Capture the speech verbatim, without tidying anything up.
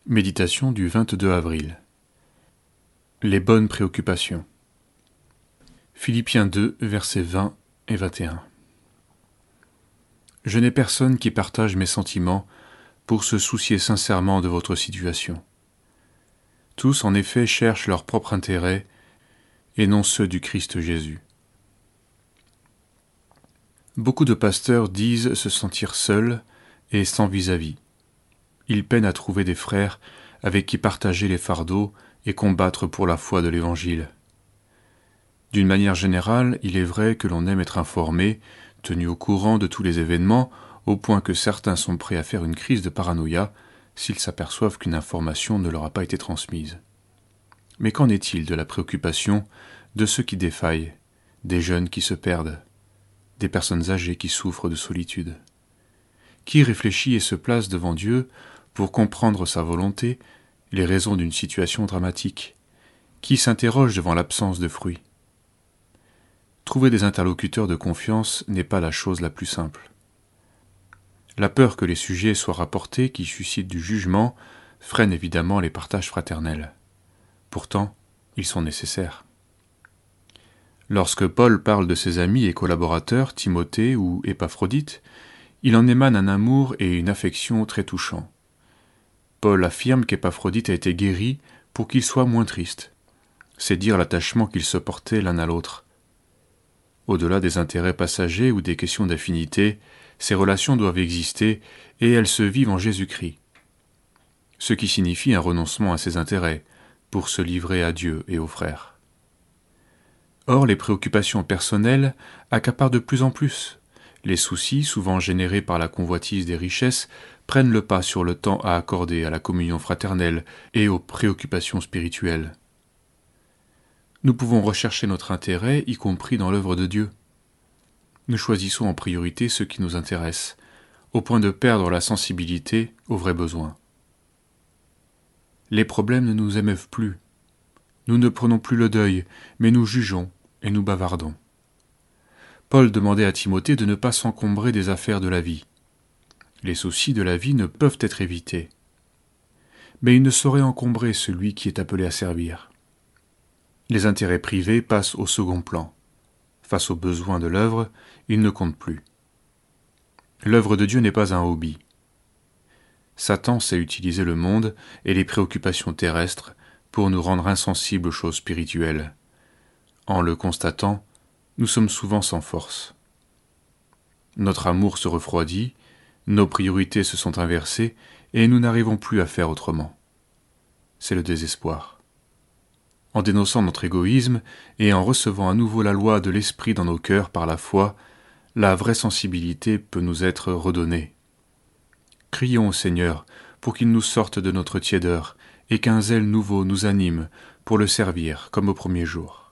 Méditation du vingt-deux avril. Les bonnes préoccupations. Philippiens deux, versets vingt et vingt et un. Je n'ai personne qui partage mes sentiments pour se soucier sincèrement de votre situation. Tous, en effet, cherchent leur propre intérêt et non ceux du Christ Jésus. Beaucoup de pasteurs disent se sentir seuls et sans vis-à-vis. Ils peinent à trouver des frères avec qui partager les fardeaux et combattre pour la foi de l'Évangile. D'une manière générale, il est vrai que l'on aime être informé, tenu au courant de tous les événements, au point que certains sont prêts à faire une crise de paranoïa s'ils s'aperçoivent qu'une information ne leur a pas été transmise. Mais qu'en est-il de la préoccupation de ceux qui défaillent, des jeunes qui se perdent, des personnes âgées qui souffrent de solitude? Qui réfléchit et se place devant Dieu pour comprendre sa volonté, les raisons d'une situation dramatique? Qui s'interroge devant l'absence de fruits? Trouver des interlocuteurs de confiance n'est pas la chose la plus simple. La peur que les sujets soient rapportés qui suscite du jugement freine évidemment les partages fraternels. Pourtant, ils sont nécessaires. Lorsque Paul parle de ses amis et collaborateurs, Timothée ou Épaphrodite, il en émane un amour et une affection très touchants. Paul affirme qu'Épaphrodite a été guéri pour qu'il soit moins triste. C'est dire l'attachement qu'ils se portaient l'un à l'autre. Au-delà des intérêts passagers ou des questions d'affinité, ces relations doivent exister et elles se vivent en Jésus-Christ. Ce qui signifie un renoncement à ses intérêts pour se livrer à Dieu et aux frères. Or, les préoccupations personnelles accaparent de plus en plus. Les soucis, souvent générés par la convoitise des richesses, prennent le pas sur le temps à accorder à la communion fraternelle et aux préoccupations spirituelles. Nous pouvons rechercher notre intérêt, y compris dans l'œuvre de Dieu. Nous choisissons en priorité ce qui nous intéresse, au point de perdre la sensibilité aux vrais besoins. Les problèmes ne nous émeuvent plus. Nous ne prenons plus le deuil, mais nous jugeons et nous bavardons. Paul demandait à Timothée de ne pas s'encombrer des affaires de la vie. Les soucis de la vie ne peuvent être évités. Mais ils ne sauraient encombrer celui qui est appelé à servir. Les intérêts privés passent au second plan. Face aux besoins de l'œuvre, ils ne comptent plus. L'œuvre de Dieu n'est pas un hobby. Satan sait utiliser le monde et les préoccupations terrestres pour nous rendre insensibles aux choses spirituelles. En le constatant, nous sommes souvent sans force. Notre amour se refroidit, nos priorités se sont inversées et nous n'arrivons plus à faire autrement. C'est le désespoir. En dénonçant notre égoïsme et en recevant à nouveau la loi de l'Esprit dans nos cœurs par la foi, la vraie sensibilité peut nous être redonnée. Crions au Seigneur pour qu'il nous sorte de notre tiédeur et qu'un zèle nouveau nous anime pour le servir comme au premier jour.